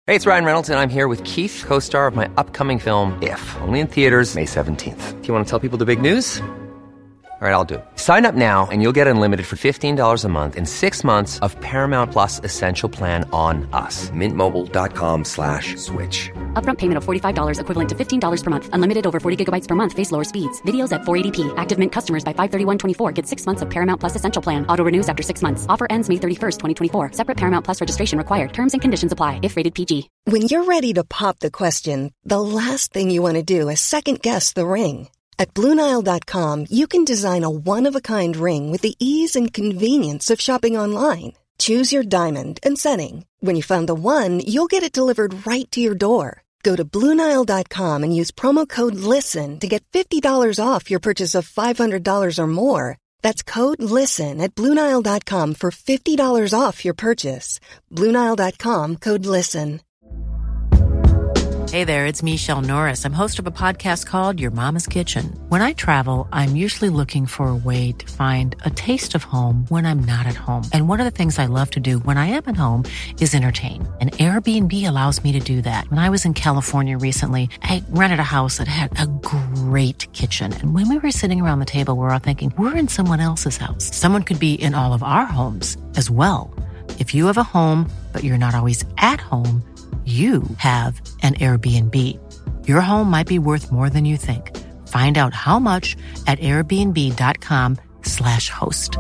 Hey, it's Ryan Reynolds, and I'm here with Keith, co-star of my upcoming film, If, only in theaters May 17th. Do you want to tell people the big news? All right, I'll do it. Sign up now and you'll get unlimited for $15 a month and 6 months of Paramount Plus Essential Plan on us. MintMobile.com/switch. Upfront payment of $45 equivalent to $15 per month. Unlimited over 40 gigabytes per month. Face lower speeds. Videos at 480p. Active Mint customers by 531.24 get 6 months of Paramount Plus Essential Plan. Auto renews after 6 months. Offer ends May 31st, 2024. Separate Paramount Plus registration required. Terms and conditions apply if rated PG. When you're ready to pop the question, the last thing you want to do is second-guess the ring. At BlueNile.com, you can design a one-of-a-kind ring with the ease and convenience of shopping online. Choose your diamond and setting. When you find the one, you'll get it delivered right to your door. Go to BlueNile.com and use promo code LISTEN to get $50 off your purchase of $500 or more. That's code LISTEN at BlueNile.com for $50 off your purchase. BlueNile.com, code LISTEN. Hey there, it's Michelle Norris. I'm host of a podcast called Your Mama's Kitchen. When I travel, I'm usually looking for a way to find a taste of home when I'm not at home. And one of the things I love to do when I am at home is entertain. And Airbnb allows me to do that. When I was in California recently, I rented a house that had a great kitchen. And when we were sitting around the table, we were all thinking, we're in someone else's house. Someone could be in all of our homes as well. If you have a home, but you're not always at home, you have an Airbnb. Your home might be worth more than you think. Find out how much at airbnb.com/host.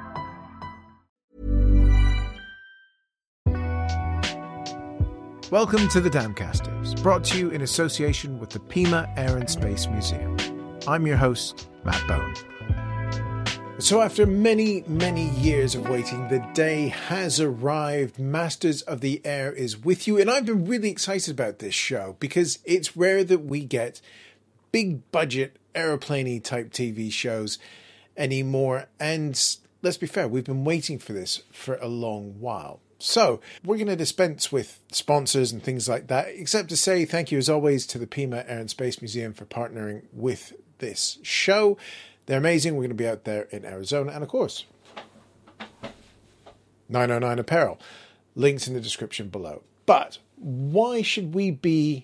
Welcome to the Damcasters, brought to you in association with the Pima Air and Space Museum. I'm your host, Matt Bone. So after many, many years of waiting, the day has arrived. Masters of the Air is with you. And I've been really excited about this show because it's rare that we get big budget aeroplane-y type TV shows anymore. And let's be fair, we've been waiting for this for a long while. So we're going to dispense with sponsors and things like that, except to say thank you as always to the Pima Air and Space Museum for partnering with this show. They're amazing. We're going to be out there in Arizona. And of course, 909 Apparel. Links in the description below. But why should we be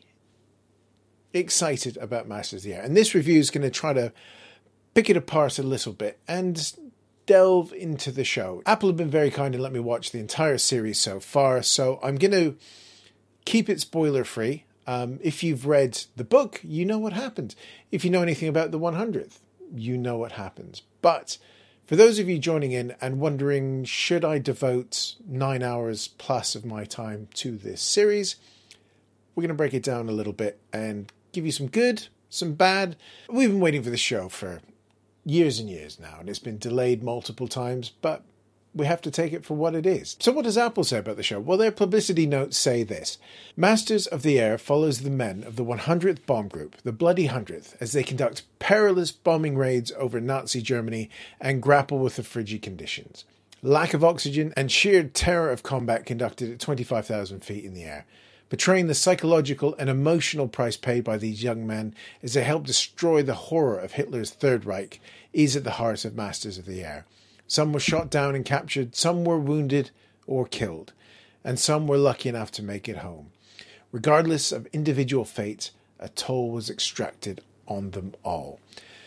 excited about Masters of the Air? And this review is going to try to pick it apart a little bit and delve into the show. Apple have been very kind and let me watch the entire series so far. So I'm going to keep it spoiler free. If you've read the book, you know what happened. If you know anything about the 100th, you know what happens. But for those of you joining in and wondering, should I devote 9 hours plus of my time to this series? We're going to break it down a little bit and give you some good, some bad. We've been waiting for this show for years and years now, and it's been delayed multiple times, but we have to take it for what it is. So what does Apple say about the show? Well, their publicity notes say this. Masters of the Air follows the men of the 100th Bomb Group, the Bloody 100th, as they conduct perilous bombing raids over Nazi Germany and grapple with the frigid conditions. Lack of oxygen and sheer terror of combat conducted at 25,000 feet in the air, portraying the psychological and emotional price paid by these young men as they help destroy the horror of Hitler's Third Reich, is at the heart of Masters of the Air. Some were shot down and captured, some were wounded or killed, and some were lucky enough to make it home. Regardless of individual fate, a toll was extracted on them all.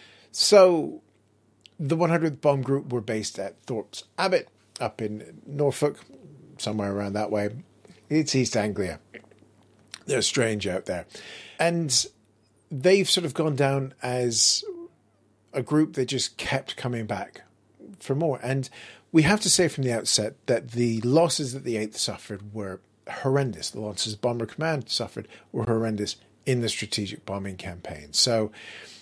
So, the 100th Bomb Group were based at Thorpe's Abbot, up in Norfolk, somewhere around that way. It's East Anglia. They're strange out there. And they've sort of gone down as a group that just kept coming back for more. And we have to say from the outset that the losses that the 8th suffered were horrendous. The losses Bomber Command suffered were horrendous in the strategic bombing campaign. So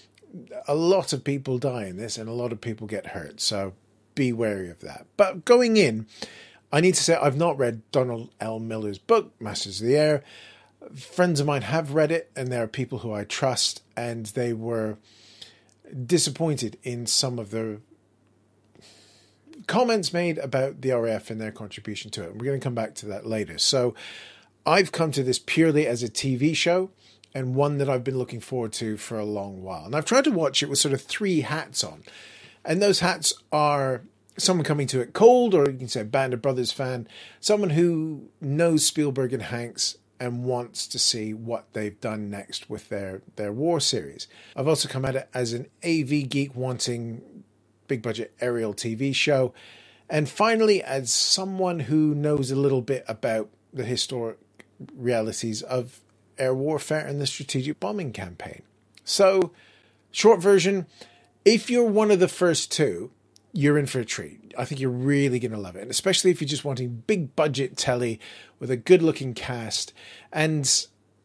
a lot of people die in this and a lot of people get hurt. So be wary of that. But going in, I need to say I've not read Donald L. Miller's book, Masters of the Air. Friends of mine have read it, and there are people who I trust, and they were disappointed in some of the comments made about the RAF and their contribution to it. And we're going to come back to that later. So I've come to this purely as a TV show and one that I've been looking forward to for a long while. And I've tried to watch it with sort of three hats on. And those hats are someone coming to it cold, or you can say Band of Brothers fan, someone who knows Spielberg and Hanks and wants to see what they've done next with their war series. I've also come at it as an AV geek wanting big budget aerial TV show. And finally, as someone who knows a little bit about the historic realities of air warfare and the strategic bombing campaign. So, short version, if you're one of the first two, you're in for a treat. I think you're really going to love it. And especially if you're just wanting big budget telly with a good looking cast. And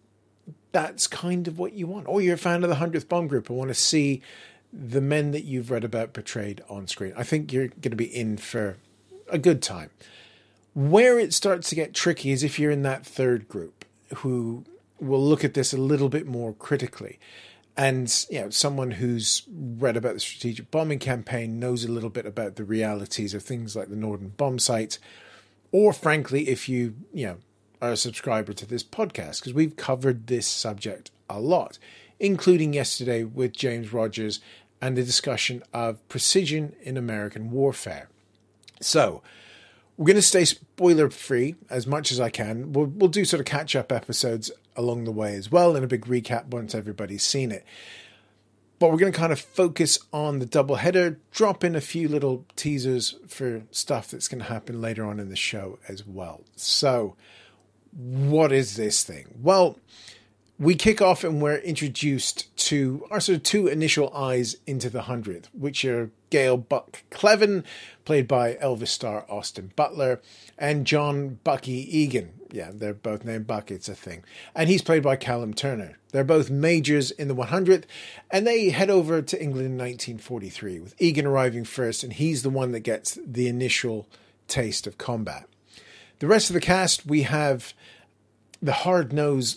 that's kind of what you want. Or you're a fan of the 100th Bomb Group and want to see the men that you've read about portrayed on screen. I think you're going to be in for a good time. Where it starts to get tricky is if you're in that third group who will look at this a little bit more critically. And, you know, someone who's read about the strategic bombing campaign knows a little bit about the realities of things like the Norden bomb sight. Or, frankly, if you are a subscriber to this podcast, because we've covered this subject a lot, including yesterday with James Rogers and the discussion of precision in American warfare. So, we're going to stay spoiler free as much as I can. We'll do sort of catch up episodes along the way as well, and a big recap once everybody's seen it. But we're going to kind of focus on the double header, drop in a few little teasers for stuff that's going to happen later on in the show as well. So, what is this thing? Well, we kick off and we're introduced to our sort of two initial eyes into the 100th, which are Gail Buck Cleven, played by Elvis star Austin Butler, and John Bucky Egan. Yeah, they're both named Buck, it's a thing. And he's played by Callum Turner. They're both majors in the 100th, and they head over to England in 1943, with Egan arriving first, and he's the one that gets the initial taste of combat. The rest of the cast, we have the hard-nosed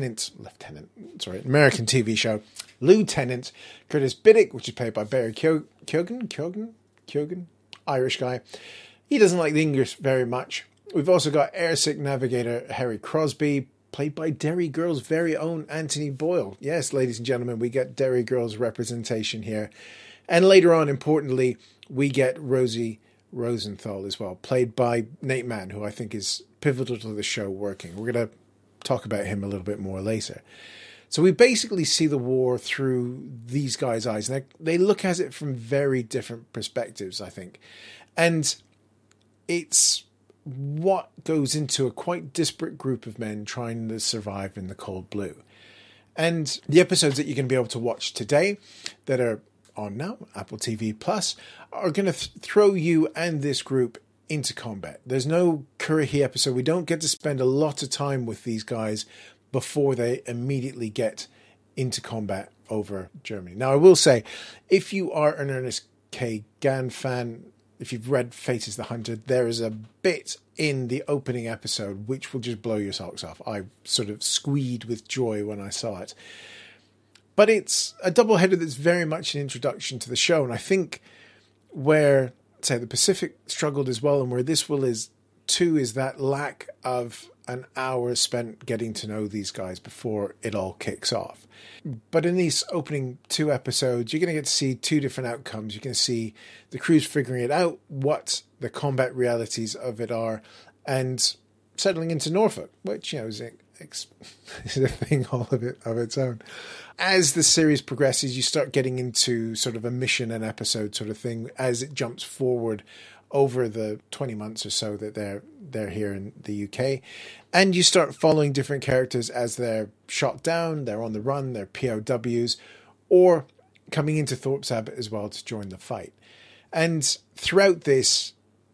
American TV show, Lieutenant Curtis Biddick, which is played by Barry Keoghan, Irish guy. He doesn't like the English very much. We've also got airsick navigator Harry Crosby, played by Derry Girl's very own Anthony Boyle. Yes, ladies and gentlemen, we get Derry Girl's representation here. And later on, importantly, we get Rosie Rosenthal as well, played by Nate Mann, who I think is pivotal to the show working. We're going to talk about him a little bit more later. So we basically see the war through these guys' eyes, and they look at it from very different perspectives, I think. And it's what goes into a quite disparate group of men trying to survive in the cold blue. And the episodes that you're going to be able to watch today that are on now, Apple TV Plus, are going to throw you and this group into combat. There's no Currahee episode. We don't get to spend a lot of time with these guys before they immediately get into combat over Germany. Now, I will say, if you are an Ernest K. Gann fan, if you've read Fate is the Hunter, there is a bit in the opening episode which will just blow your socks off. I sort of squealed with joy when I saw it. But it's a doubleheader that's very much an introduction to the show. And I think where, say, the Pacific struggled as well, and where this will is too, is that lack of an hour spent getting to know these guys before it all kicks off. But in these opening two episodes, you're going to get to see two different outcomes. You're going to see the crews figuring it out, what the combat realities of it are, and settling into Norfolk, which, is a thing all of its own. As the series progresses, you start getting into sort of a mission and episode sort of thing as it jumps forward over the 20 months or so that they're here in the UK. And you start following different characters as they're shot down, they're on the run, they're POWs, or coming into Thorpe's Abbot as well to join the fight. And throughout this,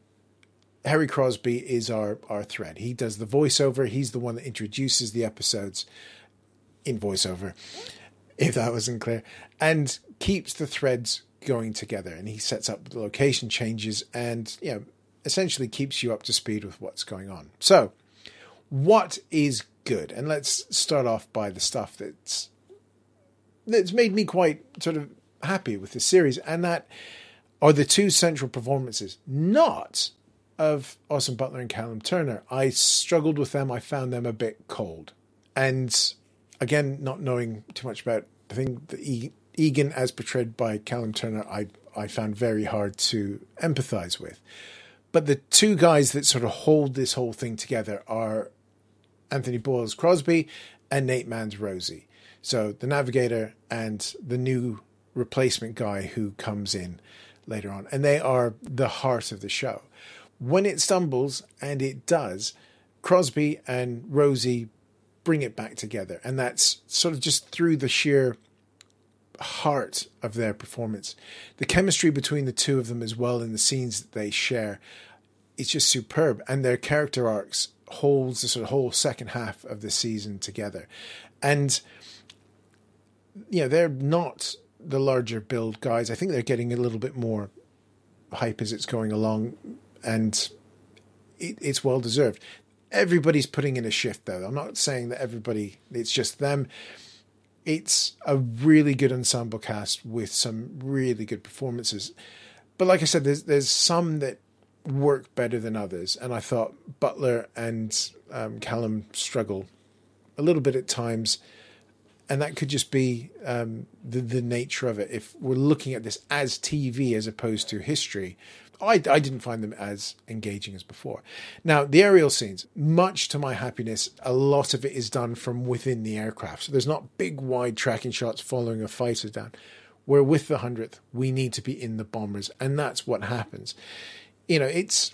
Harry Crosby is our thread. He does the voiceover. He's the one that introduces the episodes in voiceover, if that wasn't clear, and keeps the threads going together. And he sets up the location changes and, essentially keeps you up to speed with what's going on. So, what is good? And let's start off by the stuff that's made me quite sort of happy with the series, and that are the two central performances, not of Austin Butler and Callum Turner. I struggled with them. I found them a bit cold. And again, not knowing too much about the thing, the Egan as portrayed by Callum Turner, I found very hard to empathize with. But the two guys that sort of hold this whole thing together are Anthony Boyle's Crosby and Nate Mann's Rosie. So the navigator and the new replacement guy who comes in later on. And they are the heart of the show. When it stumbles, and it does, Crosby and Rosie bring it back together. And that's sort of just through the sheer heart of their performance. The chemistry between the two of them as well in the scenes that they share, it's just superb. And their character arcs holds the sort of whole second half of the season together. And, you know, they're not the larger build guys. I think they're getting a little bit more hype as it's going along, and it's well deserved. Everybody's putting in a shift, though. I'm not saying that it's just them. It's a really good ensemble cast with some really good performances. But like I said, there's some that work better than others. And I thought Butler and Callum struggle a little bit at times. And that could just be the nature of it. If we're looking at this as TV as opposed to history, I didn't find them as engaging as before. Now, the aerial scenes, much to my happiness, a lot of it is done from within the aircraft. So there's not big, wide tracking shots following a fighter down. Where with the 100th, we need to be in the bombers. And that's what happens. You know, it's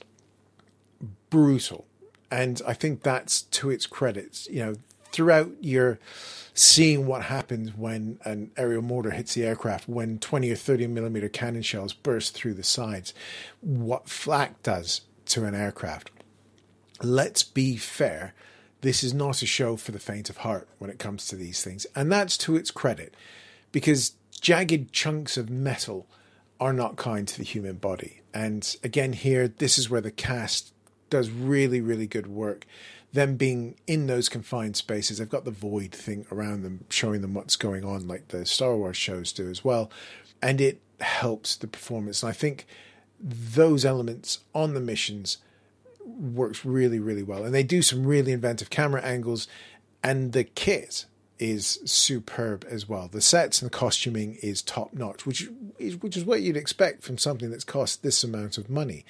brutal. And I think that's to its credit. You know, throughout your seeing what happens when an aerial mortar hits the aircraft, when 20 or 30 millimeter cannon shells burst through the sides, what flak does to an aircraft. Let's be fair. This is not a show for the faint of heart when it comes to these things. And that's to its credit, because jagged chunks of metal are not kind to the human body. And again, here, this is where the cast does really, really good work. Them being in those confined spaces, they've got the void thing around them, showing them what's going on, like the Star Wars shows do as well. And it helps the performance. And I think those elements on the missions works really, really well. And they do some really inventive camera angles, and the kit is superb as well. The sets and the costuming is top notch, which is what you'd expect from something that's cost this amount of money.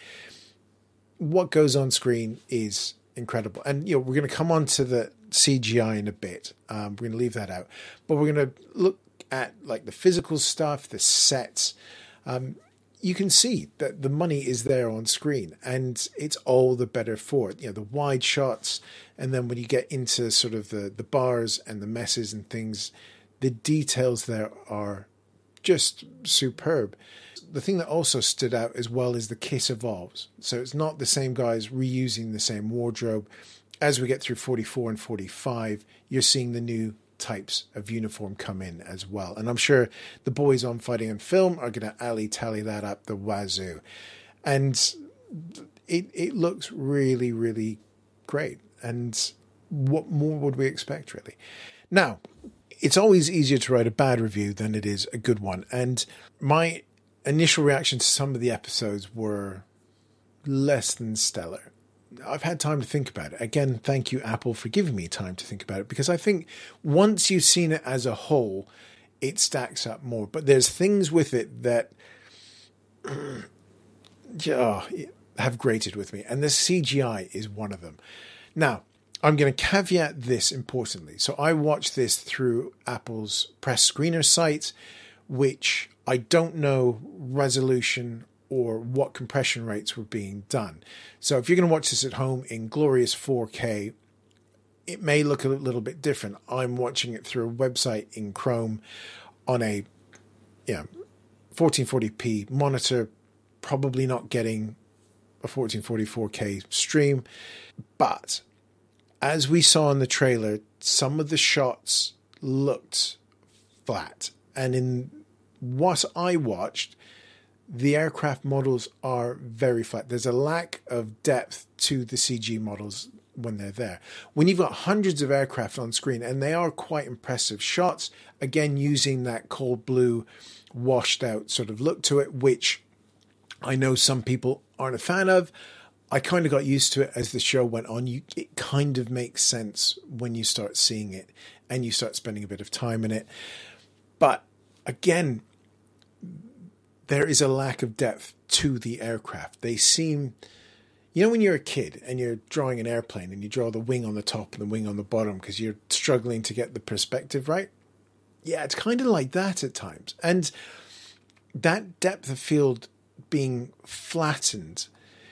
What goes on screen is incredible. And, you know, we're going to come on to the CGI in a bit. We're going to leave that out. But we're going to look at, like, the physical stuff, the sets. You can see that the money is there on screen, and it's all the better for it. You know, the wide shots, and then when you get into sort of the bars and the messes and things, the details there are just superb. The thing that also stood out as well is the kit evolves. So it's not the same guys reusing the same wardrobe. As we get through 44 and 45, you're seeing the new types of uniform come in as well. And I'm sure the boys on Fighting on Film are going to tally that up the wazoo. And it looks really, really great. And what more would we expect, really? Now, it's always easier to write a bad review than it is a good one. And my initial reaction to some of the episodes were less than stellar. I've had time to think about it. Again, thank you, Apple, for giving me time to think about it, because I think once you've seen it as a whole, it stacks up more. But there's things with it that have grated with me, and the CGI is one of them. Now, I'm going to caveat this importantly. So I watched this through Apple's press screener site, which I don't know resolution or what compression rates were being done. So if you're going to watch this at home in glorious 4K, it may look a little bit different. I'm watching it through a website in Chrome on a 1440p monitor, probably not getting a 1440 4K stream. But as we saw in the trailer, some of the shots looked flat. And in what I watched, the aircraft models are very flat. There's a lack of depth to the CG models when they're there. When you've got hundreds of aircraft on screen, and they are quite impressive shots, again, using that cold blue washed out sort of look to it, which I know some people aren't a fan of. I kind of got used to it as the show went on. It kind of makes sense when you start seeing it and you start spending a bit of time in it. But again, there is a lack of depth to the aircraft. They seem, You know when you're a kid and you're drawing an airplane and you draw the wing on the top and the wing on the bottom because you're struggling to get the perspective right? Yeah, it's kind of like that at times. And that depth of field being flattened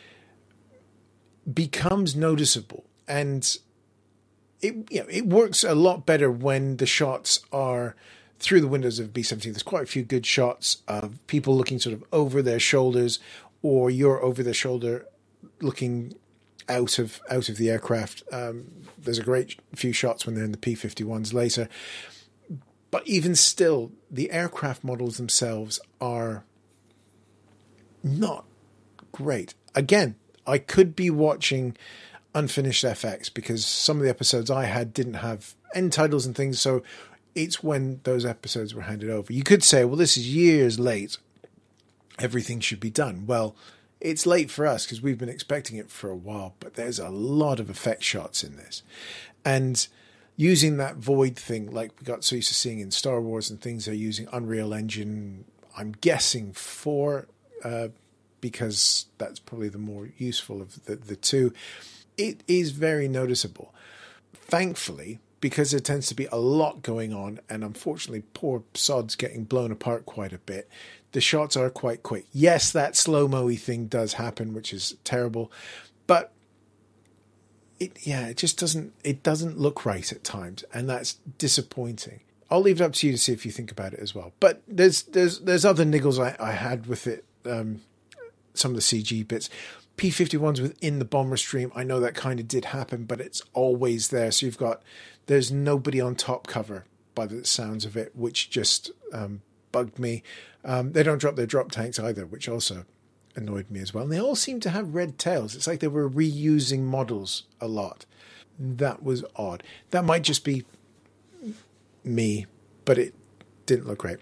becomes noticeable. And it works a lot better when the shots are through the windows of B-17. There's quite a few good shots of people looking sort of over their shoulders, or you're over their shoulder looking out of the aircraft. There's a great few shots when they're in the P-51s later. But even still, the aircraft models themselves are not great. Again, I could be watching unfinished FX because some of the episodes I had didn't have end titles and things, so it's when those episodes were handed over. You could say, well, this is years late. Everything should be done. Well, it's late for us because we've been expecting it for a while, but there's a lot of effect shots in this. And using that void thing, like we got so used to seeing in Star Wars and things, they're using Unreal Engine, I'm guessing 4, because that's probably the more useful of the two. It is very noticeable. Thankfully, because there tends to be a lot going on, and unfortunately poor Sod's getting blown apart quite a bit, the shots are quite quick. Yes, that slow-mo-y thing does happen, which is terrible, but it just doesn't look right at times, and that's disappointing. I'll leave it up to you to see if you think about it as well. But there's other niggles I had with it, some of the CG bits. P-51s within the bomber stream, I know that kind of did happen, but it's always there. So there's nobody on top cover by the sounds of it, which just bugged me. They don't drop their drop tanks either, which also annoyed me as well. And they all seem to have red tails. It's like they were reusing models a lot. That was odd. That might just be me, but it didn't look great.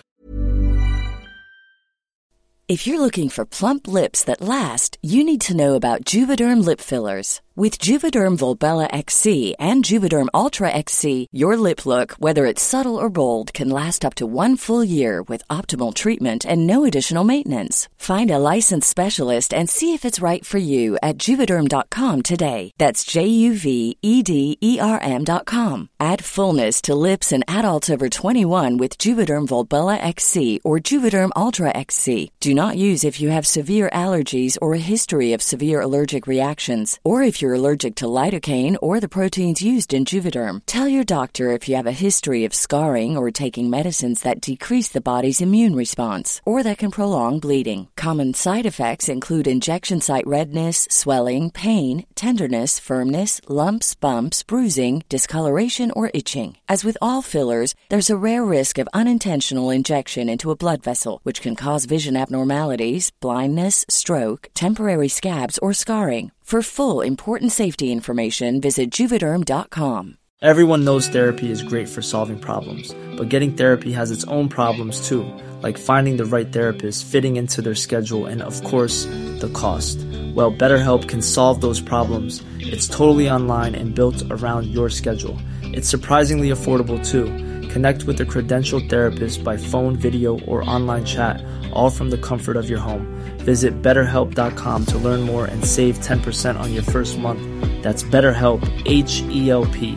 If you're looking for plump lips that last, you need to know about Juvederm lip fillers. With Juvederm Volbella XC and Juvederm Ultra XC, your lip look, whether it's subtle or bold, can last up to 1 full year with optimal treatment and no additional maintenance. Find a licensed specialist and see if it's right for you at Juvederm.com today. That's JUVEDERM.com. Add fullness to lips in adults over 21 with Juvederm Volbella XC or Juvederm Ultra XC. Do not use if you have severe allergies or a history of severe allergic reactions, or if you're allergic to lidocaine or the proteins used in Juvederm. Tell your doctor if you have a history of scarring or taking medicines that decrease the body's immune response or that can prolong bleeding. Common side effects include injection site redness, swelling, pain, tenderness, firmness, lumps, bumps, bruising, discoloration, or itching. As with all fillers, there's a rare risk of unintentional injection into a blood vessel, which can cause vision abnormalities, blindness, stroke, temporary scabs, or scarring. For full, important safety information, visit Juvederm.com. Everyone knows therapy is great for solving problems, but getting therapy has its own problems too, like finding the right therapist, fitting into their schedule, and of course, the cost. Well, BetterHelp can solve those problems. It's totally online and built around your schedule. It's surprisingly affordable too. Connect with a credentialed therapist by phone, video, or online chat, all from the comfort of your home. Visit BetterHelp.com to learn more and save 10% on your first month. That's BetterHelp, H-E-L-P.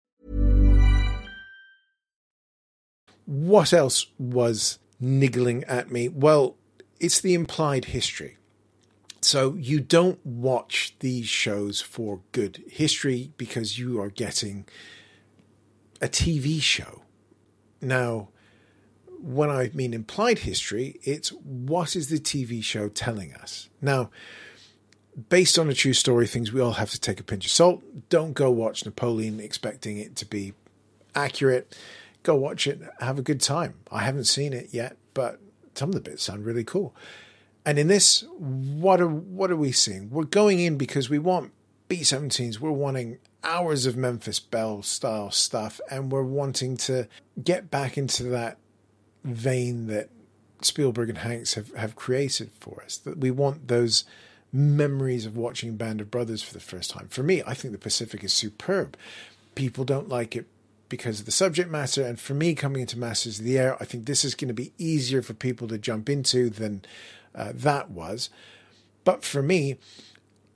What else was niggling at me? Well, it's the implied history. So you don't watch these shows for good history because you are getting a TV show. Now, when I mean implied history, it's what is the TV show telling us? Now, based on a true story, things we all have to take a pinch of salt. Don't go watch Napoleon expecting it to be accurate. Go watch it, have a good time. I haven't seen it yet, but some of the bits sound really cool. And in this, what are we seeing? We're going in because we want B-17s. We're wanting hours of Memphis Belle style stuff, and we're wanting to get back into that vein that Spielberg and Hanks have created for us. That we want those memories of watching Band of Brothers for the first time. For me, I think the Pacific is superb. People don't like it because of the subject matter, and for me, coming into Masters of the Air, I think this is going to be easier for people to jump into than that was. But for me,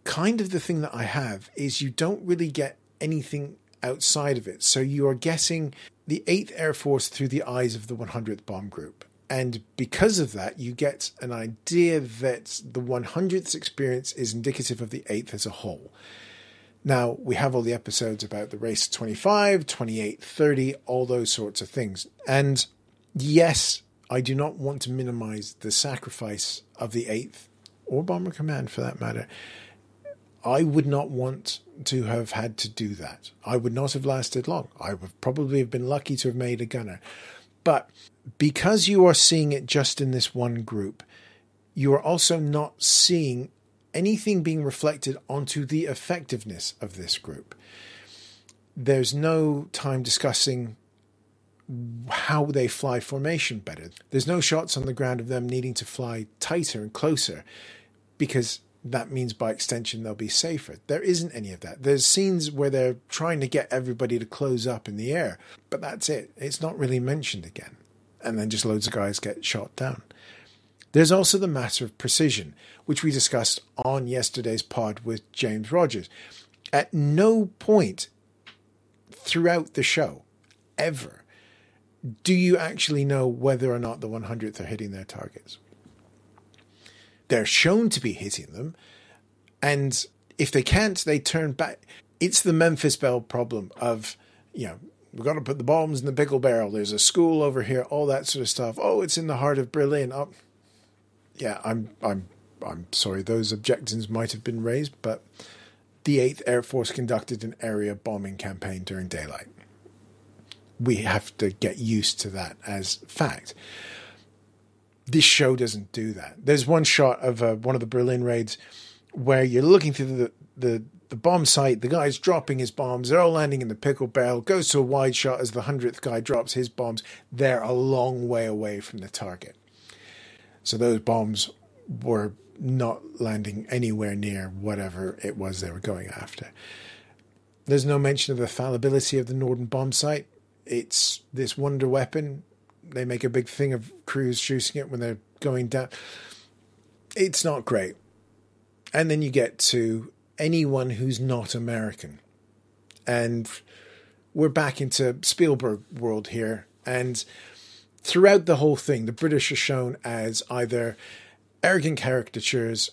kind of the thing that I have is you don't really get anything outside of it. So you are guessing the 8th Air Force through the eyes of the 100th Bomb Group. And because of that, you get an idea that the 100th experience is indicative of the 8th as a whole. Now, we have all the episodes about the race 25, 28, 30, all those sorts of things. And yes, I do not want to minimize the sacrifice of the 8th, or Bomber Command for that matter. I would not want to have had to do that. I would not have lasted long. I would probably have been lucky to have made a gunner. But because you are seeing it just in this one group, you are also not seeing anything being reflected onto the effectiveness of this group. There's no time discussing how they fly formation better. There's no shots on the ground of them needing to fly tighter and closer, because that means by extension they'll be safer. There isn't any of that. There's scenes where they're trying to get everybody to close up in the air, but that's it. It's not really mentioned again. And then just loads of guys get shot down. There's also the matter of precision, which we discussed on yesterday's pod with James Rogers. At no point throughout the show, ever, do you actually know whether or not the 100th are hitting their targets. They're shown to be hitting them, and if they can't, they turn back. It's the Memphis Belle problem of, we've got to put the bombs in the pickle barrel. There's a school over here, all that sort of stuff. Oh, it's in the heart of Berlin. Oh, yeah, I'm sorry, those objections might have been raised, but the 8th Air Force conducted an area bombing campaign during daylight. We have to get used to that as fact. This show doesn't do that. There's one shot of one of the Berlin raids where you're looking through the bomb site. The guy's dropping his bombs. They're all landing in the pickle barrel. Goes to a wide shot as the 100th guy drops his bombs. They're a long way away from the target. So those bombs were not landing anywhere near whatever it was they were going after. There's no mention of the fallibility of the Norden bomb site. It's this wonder weapon. They make a big thing of crews shooting it when they're going down. It's not great. And then you get to anyone who's not American. And we're back into Spielberg world here. And throughout the whole thing, the British are shown as either arrogant caricatures,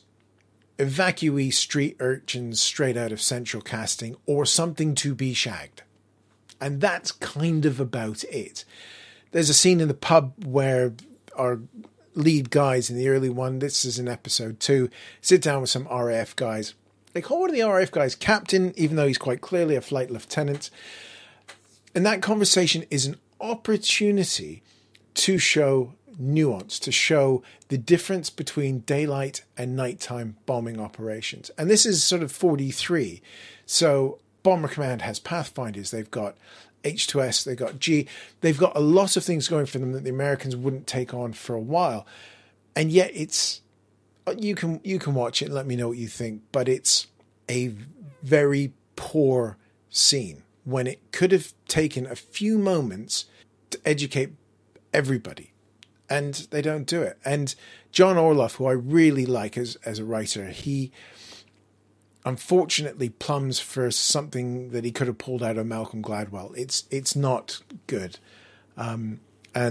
evacuee street urchins straight out of Central Casting, or something to be shagged. And that's kind of about it. There's a scene in the pub where our lead guys in the early one, this is in episode 2, sit down with some RAF guys. They call one of the RAF guys captain, even though he's quite clearly a flight lieutenant. And that conversation is an opportunity to show nuance, to show the difference between daylight and nighttime bombing operations. And this is sort of 43. So Bomber Command has Pathfinders. They've got H2S, they've got G. They've got a lot of things going for them that the Americans wouldn't take on for a while. And yet it's, you can watch it and let me know what you think, but it's a very poor scene when it could have taken a few moments to educate everybody. And they don't do it. And John Orloff, who I really like as a writer, he unfortunately plums for something that he could have pulled out of Malcolm Gladwell. It's not good. And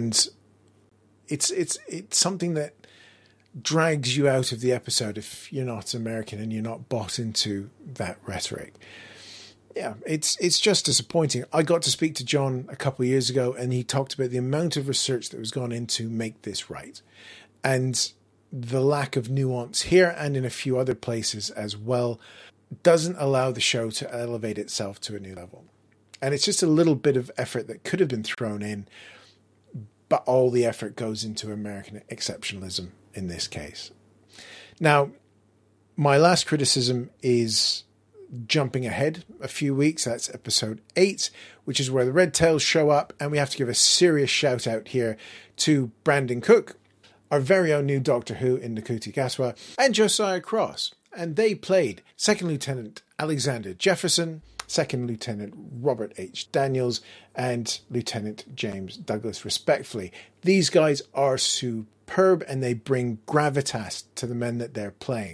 it's something that drags you out of the episode if you're not American and you're not bought into that rhetoric. Yeah, it's just disappointing. I got to speak to John a couple of years ago, and he talked about the amount of research that was gone into make this right. And the lack of nuance here and in a few other places as well doesn't allow the show to elevate itself to a new level. And it's just a little bit of effort that could have been thrown in, but all the effort goes into American exceptionalism in this case. Now, my last criticism is jumping ahead a few weeks. That's episode 8, which is where the Red Tails show up, and we have to give a serious shout out here to Brandon Cook, our very own new Doctor Who in Ncuti Gatwa, and Josiah Cross. And they played Second Lieutenant Alexander Jefferson, Second Lieutenant Robert H. Daniels, and Lieutenant James Douglas, respectfully. These guys are superb, and they bring gravitas to the men that they're playing.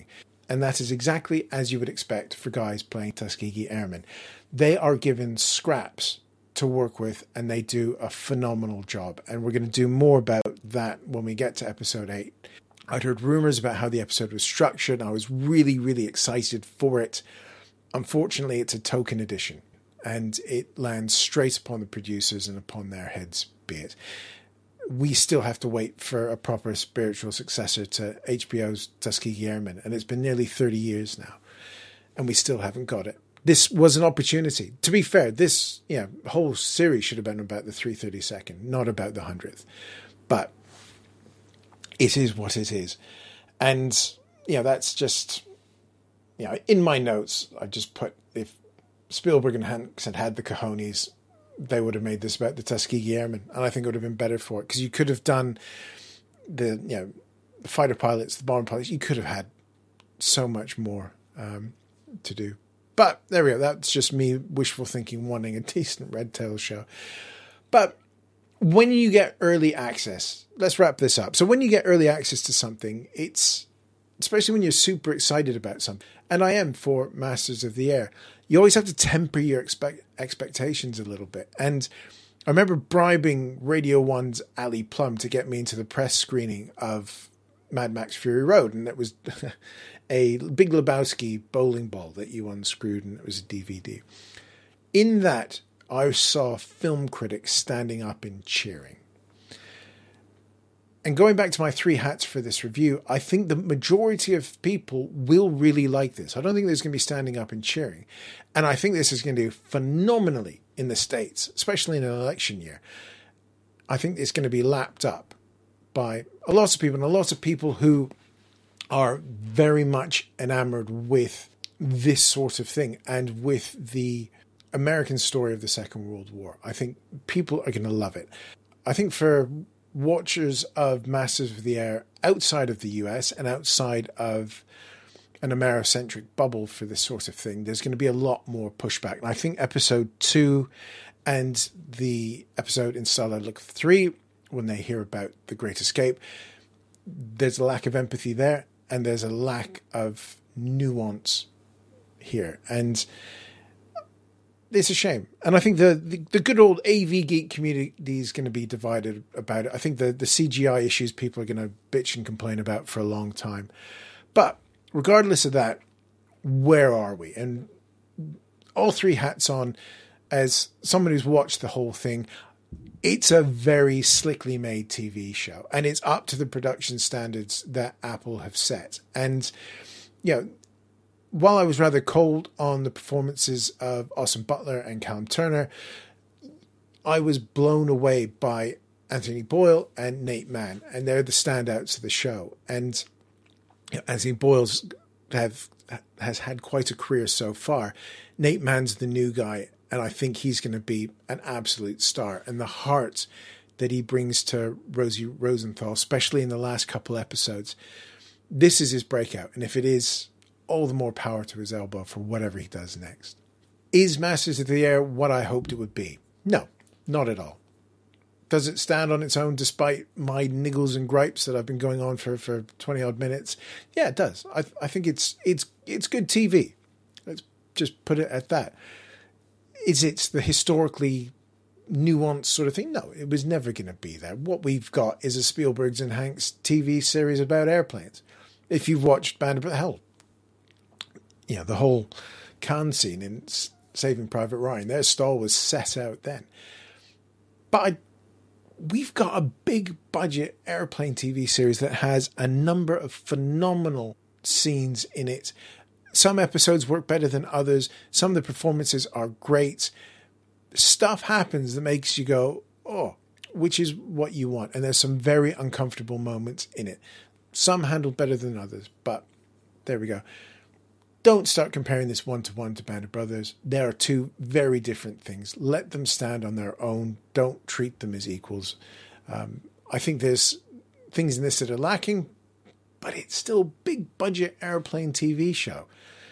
And that is exactly as you would expect for guys playing Tuskegee Airmen. They are given scraps to work with, and they do a phenomenal job. And we're going to do more about that when we get to episode 8. I'd heard rumors about how the episode was structured. I was really, really excited for it. Unfortunately, it's a token edition, and it lands straight upon the producers and upon their heads, be it. We still have to wait for a proper spiritual successor to HBO's Tuskegee Airmen, and it's been nearly 30 years now, and we still haven't got it. This was an opportunity. To be fair, this whole series should have been about the 332nd, not about the 100th. But it is what it is. And, that's just, in my notes, I just put, if Spielberg and Hanks had the cojones, they would have made this about the Tuskegee Airmen, and I think it would have been better for it, because you could have done the fighter pilots, the bomber pilots. You could have had so much more to do. But there we go. That's just me wishful thinking, wanting a decent Red Tail show. But when you get early access, let's wrap this up. So when you get early access to something, it's, especially when you're super excited about something, and I am for Masters of the Air, you always have to temper your expectations a little bit. And I remember bribing Radio 1's Ali Plum to get me into the press screening of Mad Max Fury Road. And it was a Big Lebowski bowling ball that you unscrewed, and it was a DVD. In that, I saw film critics standing up and cheering. And going back to my 3 hats for this review, I think the majority of people will really like this. I don't think there's going to be standing up and cheering. And I think this is going to do phenomenally in the States, especially in an election year. I think it's going to be lapped up by a lot of people, and a lot of people who are very much enamored with this sort of thing and with the American story of the Second World War. I think people are going to love it. I think for watchers of Masters of the Air outside of the US and outside of an Americentric bubble for this sort of thing, there's going to be a lot more pushback. And I think episode 2 and the episode in Starlight Look 3, when they hear about the Great Escape, there's a lack of empathy there, and there's a lack of nuance here. And it's a shame. And I think the good old AV geek community is going to be divided about it. I think the CGI issues people are going to bitch and complain about for a long time. But regardless of that, where are we? And all 3 hats on, as someone who's watched the whole thing, it's a very slickly made TV show, and it's up to the production standards that Apple have set. And, while I was rather cold on the performances of Austin Butler and Callum Turner, I was blown away by Anthony Boyle and Nate Mann, and they're the standouts of the show. And Anthony Boyle's has had quite a career so far. Nate Mann's the new guy, and I think he's going to be an absolute star. And the heart that he brings to Rosie Rosenthal, especially in the last couple episodes, this is his breakout. And if it is, all the more power to his elbow for whatever he does next. Is Masters of the Air what I hoped it would be? No, not at all. Does it stand on its own despite my niggles and gripes that I've been going on for 20 odd minutes? Yeah, it does. I think it's good TV. Let's just put it at that. Is it the historically nuanced sort of thing? No, it was never going to be there. What we've got is a Spielberg's and Hanks TV series about airplanes. If you've watched Band of Hell, the whole Khan scene in Saving Private Ryan, their stall was set out then. But we've got a big budget airplane TV series that has a number of phenomenal scenes in it. Some episodes work better than others. Some of the performances are great. Stuff happens that makes you go, oh, which is what you want. And there's some very uncomfortable moments in it. Some handled better than others, but there we go. Don't start comparing this one-to-one to Band of Brothers. There are 2 very different things. Let them stand on their own. Don't treat them as equals. I think there's things in this that are lacking, but it's still a big budget airplane TV show.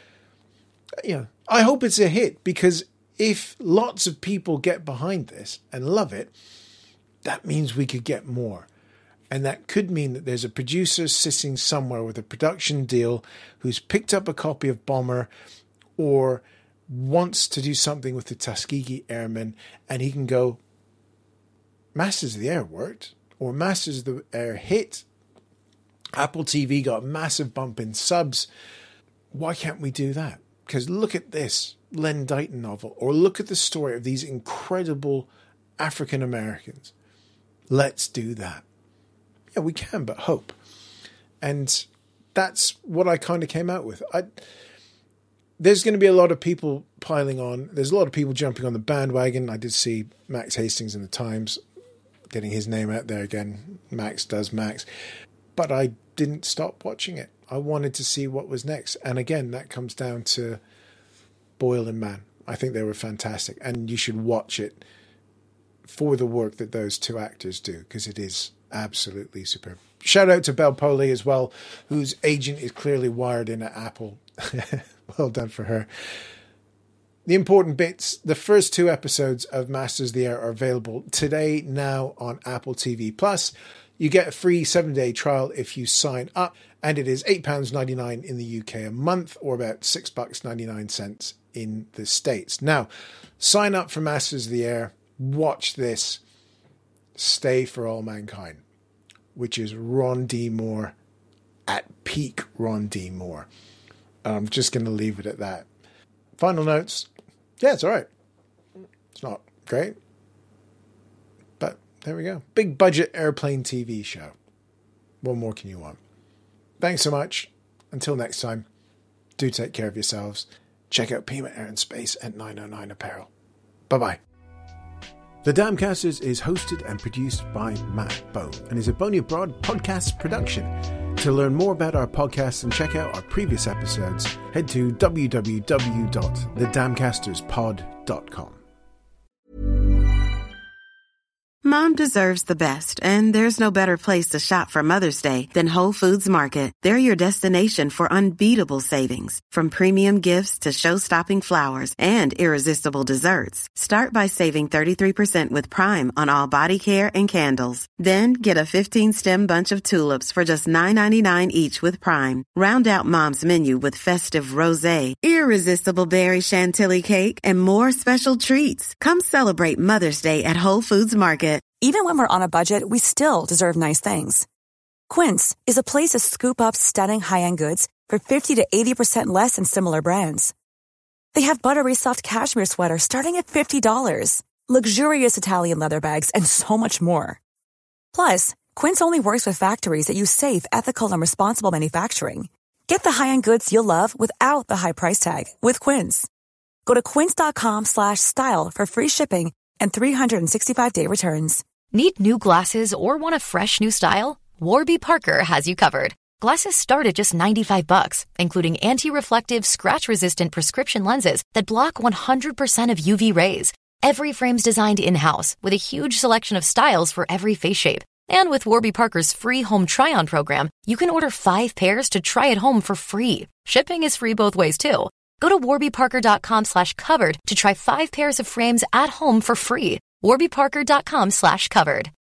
I hope it's a hit, because if lots of people get behind this and love it, that means we could get more. And that could mean that there's a producer sitting somewhere with a production deal who's picked up a copy of Bomber or wants to do something with the Tuskegee Airmen, and he can go, Masters of the Air worked, or Masters of the Air hit. Apple TV got a massive bump in subs. Why can't we do that? Because look at this Len Deighton novel, or look at the story of these incredible African Americans. Let's do that. Yeah, we can, but hope. And that's what I kind of came out with. There's going to be a lot of people piling on. There's a lot of people jumping on the bandwagon. I did see Max Hastings in the Times getting his name out there again. Max does Max. But I didn't stop watching it. I wanted to see what was next. And again, that comes down to Boyle and Mann. I think they were fantastic. And you should watch it for the work that those two actors do, because it is absolutely superb. Shout out to Bel Powley as well, whose agent is clearly wired in at Apple. Well done for her. The important bits, the first 2 episodes of Masters of the Air are available today now on Apple TV Plus. You get a free 7-day trial if you sign up, and it is £8.99 in the UK a month, or about $6.99 in the States. Now, sign up for Masters of the Air, watch this, Stay for All Mankind, which is Ron D. Moore at peak Ron D. Moore. I'm just going to leave it at that. Final notes. Yeah, it's all right. It's not great, but there we go. Big budget airplane TV show. What more can you want? Thanks so much. Until next time, do take care of yourselves. Check out Pima Air and Space at 909 Apparel. Bye-bye. The Damcasters is hosted and produced by Matt Bone and is a Boney Abroad podcast production. To learn more about our podcast and check out our previous episodes, head to www.thedamcasterspod.com. Mom deserves the best, and there's no better place to shop for Mother's Day than Whole Foods Market. They're your destination for unbeatable savings, from premium gifts to show-stopping flowers and irresistible desserts. Start by saving 33% with Prime on all body care and candles. Then get a 15-stem bunch of tulips for just $9.99 each with Prime. Round out Mom's menu with festive rosé, irresistible berry chantilly cake, and more special treats. Come celebrate Mother's Day at Whole Foods Market. Even when we're on a budget, we still deserve nice things. Quince is a place to scoop up stunning high-end goods for 50 to 80% less than similar brands. They have buttery soft cashmere sweaters starting at $50, luxurious Italian leather bags, and so much more. Plus, Quince only works with factories that use safe, ethical, and responsible manufacturing. Get the high-end goods you'll love without the high price tag with Quince. Go to quince.com/style for free shipping and 365-day returns. Need new glasses or want a fresh new style? Warby Parker has you covered. Glasses start at just $95, including anti-reflective, scratch-resistant prescription lenses that block 100% of UV rays. Every frame's designed in-house with a huge selection of styles for every face shape. And with Warby Parker's free home try-on program, you can order 5 pairs to try at home for free. Shipping is free both ways, too. Go to warbyparker.com/covered to try 5 pairs of frames at home for free. warbyparker.com/covered.